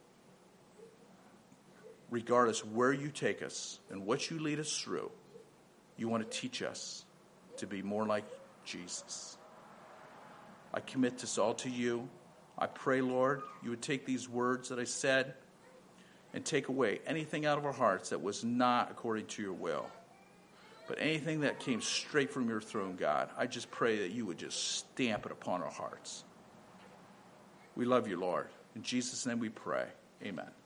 A: Regardless where you take us and what you lead us through, you want to teach us to be more like Jesus. I commit this all to you. I pray, Lord, you would take these words that I said and take away anything out of our hearts that was not according to your will. But anything that came straight from your throne, God, I just pray that you would just stamp it upon our hearts. We love you, Lord. In Jesus' name we pray. Amen.